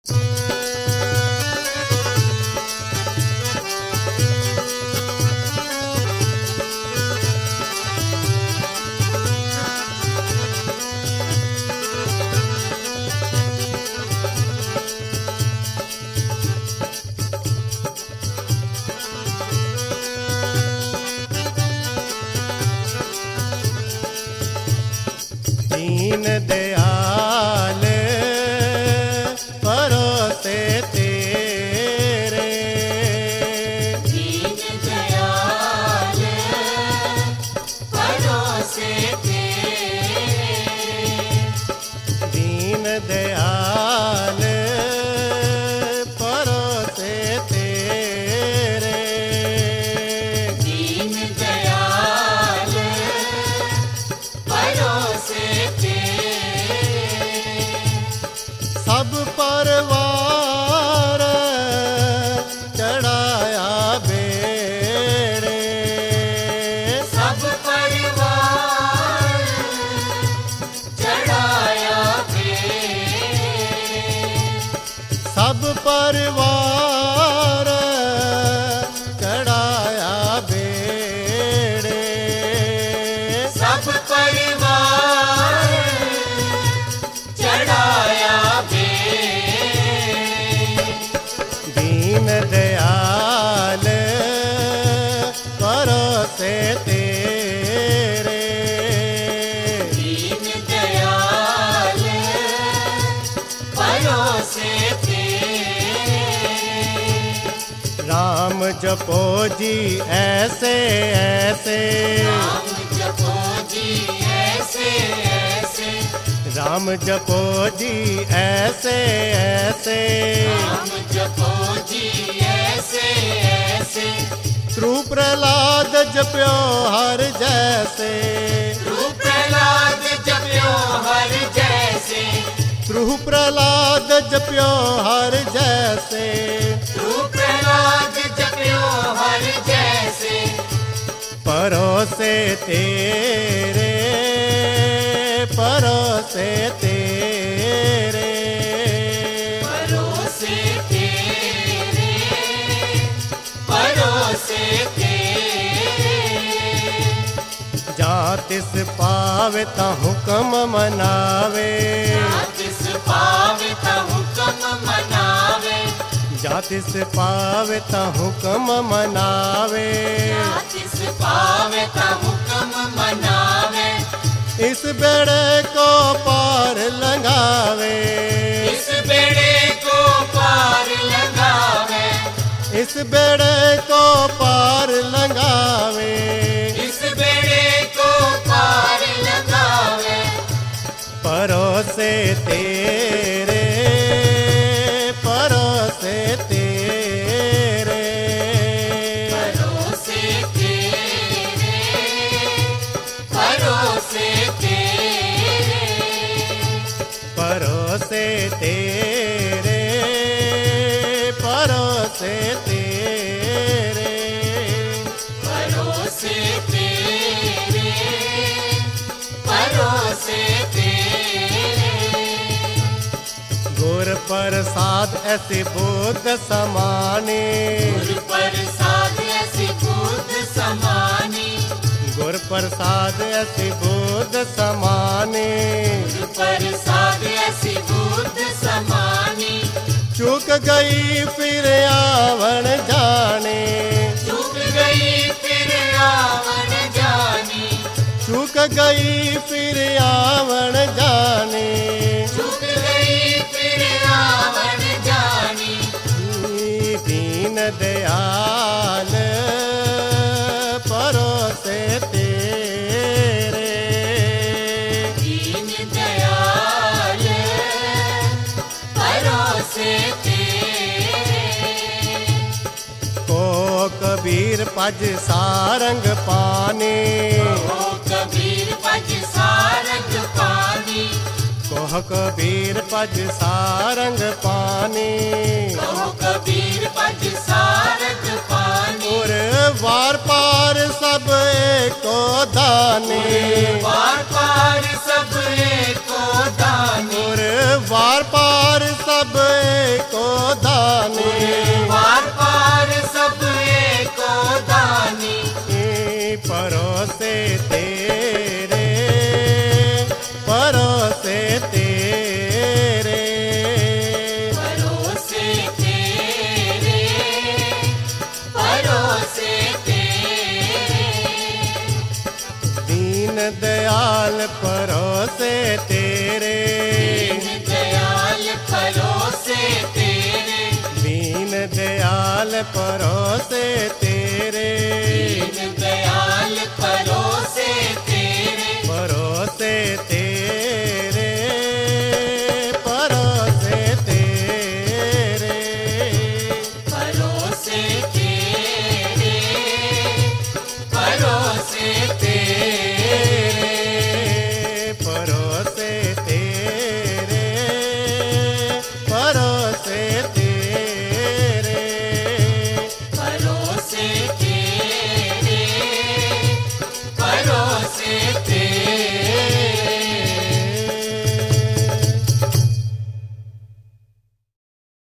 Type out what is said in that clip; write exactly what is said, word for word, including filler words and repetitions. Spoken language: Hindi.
दीन दयाल परोसे तेरे, दीन दयाल परोसे तेरे, दीन दयाल परोसे तेरे, दीन दयाल परोसे तेरे, सब परवार चढ़ाया बेड़े, सब परिवार चढ़ाया बेड़े, सब परिवार चढ़ाया बेड़े, सब परिवार चढ़ाया बेड़े, दीन दयाल परोसे तेरे, दीन दयाल परोसे तेरे, राम जपो जी ऐसे ऐसे, राम जपो जी ऐसे ऐसे, राम जपो जी ऐसे ऐसे, राम जपो जी ऐसे ऐसे, ध्रुव प्रहलाद जप्यो हर जैसे, रूप प्रहलाद जप्यो हर जैसे, ध्रुव प्रहलाद जप्यो हर जैसे, रूप प्रहलाद जप्यो हर जैसे, परोसे तेरे, परोसे तेरे, परोसे तेरे, परोसे तेरे, जहाँ तिस पावे ता हुक्म मनावे, तिस पावे ता हुक्म मनावे, जहाँ तिस पावे ता हुक्म मनावे, तिस पावे ता हुक्म मनावे, इस बेड़े को पार लंघावे, इस बेड़े को पार लगावे, इस बेड़े को पार लंघावे, इस बेड़े को पार लगावे, परोसे तेरे, परोसे तेरे, परोसे तेरे, परोसे तेरे, परोसे तेरे, परोसे तेरे, परोसे तेरे, परोसे तेरे, गुर प्रसाद ऐसे बुद्ध समाने, गुरु प्रसाद ऐसी बुद्ध समानी, गुर प्रसाद ऐसे बुद्ध समाने, गुरु प्रसाद ऐसी बुद्ध समानी, चूक गई फिर आवन जाने, चूक गई फिर आवन जानी, चूक गई फिर आवन जाने, चूक गई फिर आवन जानी, दीन दयाल परोसे तेरे, दीन दयाल परोसे तेरे, को कबीर पज सारंग पाने, ओ कबीर पज सारंग पानी, कोह कबीर पज सारंग पाने, ओ कबीर पज सारंग पानी, और वार पार सब एको दाने, पार पार सब एको दानी, और वार पार सब परोसे तेरे दीन दयाल परोसे तेरे दीन दयाल परोसे तेरे परोसे तेरे